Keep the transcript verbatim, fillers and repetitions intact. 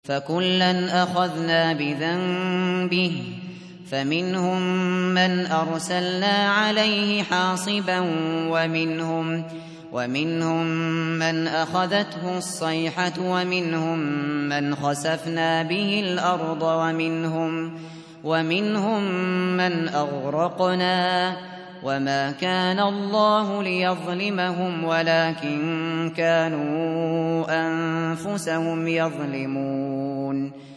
فكلا أخذنا بذنبه فمنهم من أرسلنا عليه حاصبا ومنهم, ومنهم من أخذته الصيحة ومنهم من خسفنا به الأرض ومنهم, ومنهم من أغرقنا وما كان الله ليظلمهم ولكن كانوا أنفسهم يظلمون